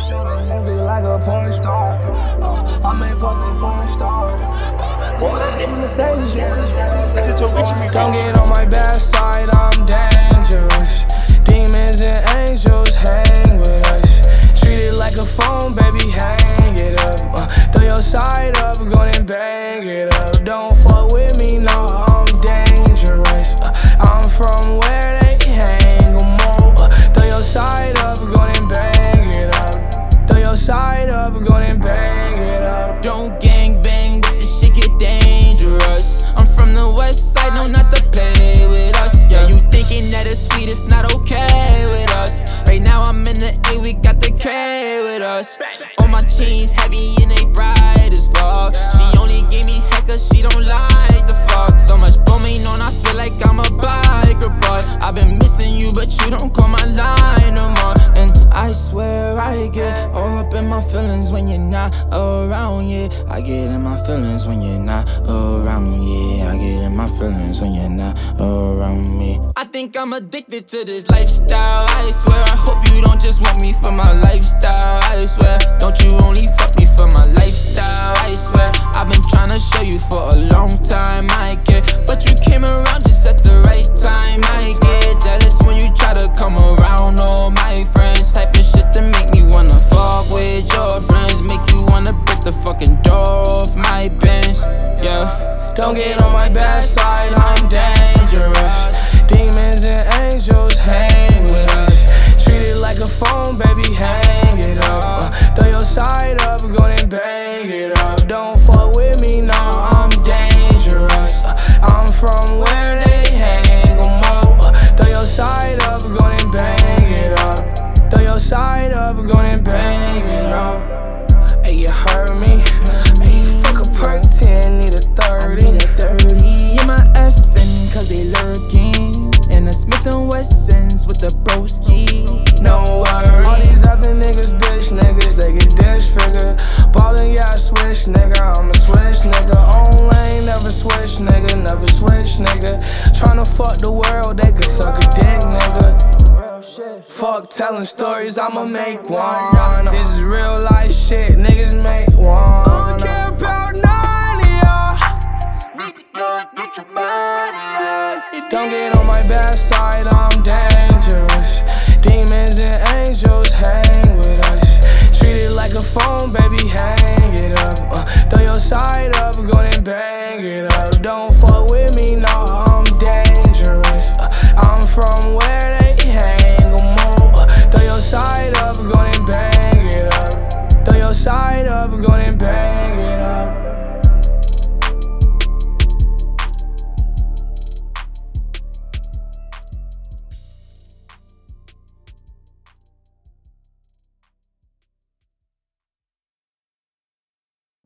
shoot a movie like a porn star. I'm a fucking porn star. Boy, I'm the same shit. Don't get on my bad side, I'm dangerous. Demons and angels hang with us. Treat it like a phone, baby, hang it up. Throw your side up, go and bang it up. Don't fuck with me, no, I'm dangerous. I'm from where they hang em all. Throw your side up, go and bang it up. Throw your side up, go and bang it up. Don't gang bang, but this shit get dangerous. I'm from the west side, no, not to play with us. Yeah, you thinking that it's sweet, it's not okay with us. Right now I'm in the A, we got the K with us. All my chains heavy and they bright as fuck. She only gave me heck cause she don't like the fuck. So much going on, I feel like I'm a biker, but I've been missing you, but you don't call my line no more. And I swear I get all up in my feelings when you're not around, yeah. I get in my feelings when you're not around, yeah. I get in my feelings when you're not around me. I think I'm addicted to this lifestyle, I swear. I hope you don't just want me for my lifestyle, I swear. Don't you only fuck me for my lifestyle, I swear. I've been trying to show you for a long time, I care. But you came around just at the right time, I get jealous when you try to come around. All my friends type of shit to make me wanna fuck with your friends. Make you wanna break the fucking door off my bench, yeah. Don't get on my bad side, I'm dangerous. Demons and angels hang with us. Treat it like a phone, baby, hang it up. Throw your side up, go and bang it up. Don't fuck with me, no, I'm dangerous. I'm from where they hang em all. Throw your side up, go and bang it up. Throw your side up, go and bang it up. Hey, you heard me? Hey, fuck a perk 10, need a 30. I need a 30 in my FN cause they lurking. And the Smith & Wessons with the broski. No worries. All these other niggas, bitch niggas, they get disfigured. Ballin', yeah, I switch, nigga, I'm a switch, nigga. On lane, never switch, nigga, never switch, nigga. Tryna fuck the world, they could suck a dick, nigga. Fuck telling stories, I'ma make one. This is real life shit, niggas make one. I don't care about none of y'all. Need to go and get your money out. Don't get on my bad side, I'm dangerous. Demons and angels hang with us. Treat it like a phone, baby, hang it up. Throw your side up, go and bang it up. Don't fuck with me, no, I'm dangerous. I'm from where they hang em all. Throw your side up, go and bang it up. Throw your side up, go and bang